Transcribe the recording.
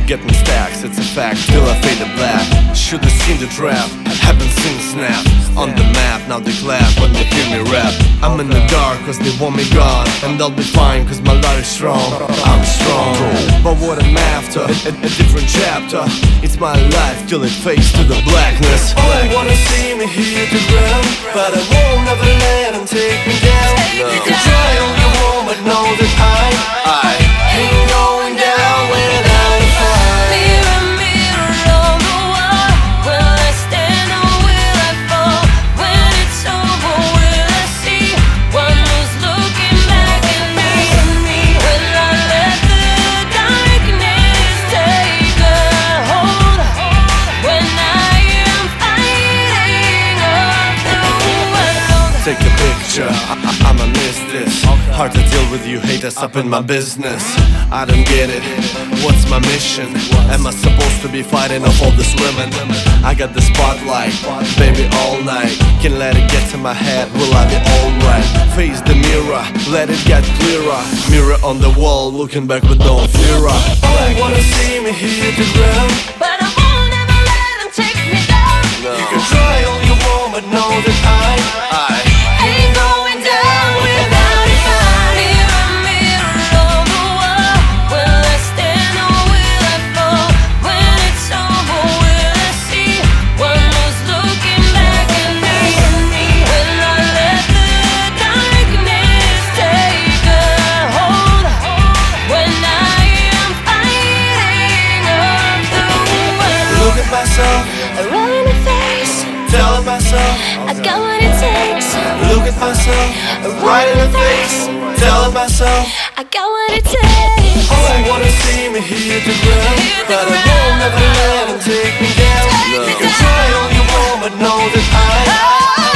getting stacks, it's a fact, till I fade to black. Should've seen the trap, haven't seen the snap. On the map, now they clap when they hear me rap. I'm in the dark cause they want me gone, and I'll be fine cause my life is strong. I'm strong, but what I'm after, a different chapter. It's my life till it fades to the blackness. All wanna see me hit the ground, but I won't ever let them take me down. You can try all you want, but know that I ain't going down without a fight. Mirror, mirror on the wall, will I stand or will I fall? When it's over, will I see one who's looking back at me? Will I let the darkness take a hold when I am fighting on the world? Take a picture, I'ma miss this. Hard to deal with you haters up in my business. I don't get it, what's my mission? Am I supposed to be fighting off all these women? I got the spotlight, baby, all night. Can't let it get to my head, will I be alright? Face the mirror, let it get clearer. Mirror on the wall, looking back with no fear. All wanna see me hit the ground, But I won't ever let them take me down. you can try all you want, but know that I Ain't going down without a fight. Mirror, mirror on the wall, will I stand or will I fall? When it's over, will I see one who's looking back at me? Will I let the darkness take a hold when I am fighting on the world? look at myself, Right in the face, tell myself, I got what it takes. look at myself, right in the face, tell myself. I got what it takes. All wanna see me hit the ground, but I won't ever let them take me down. You can try all you want, but know that I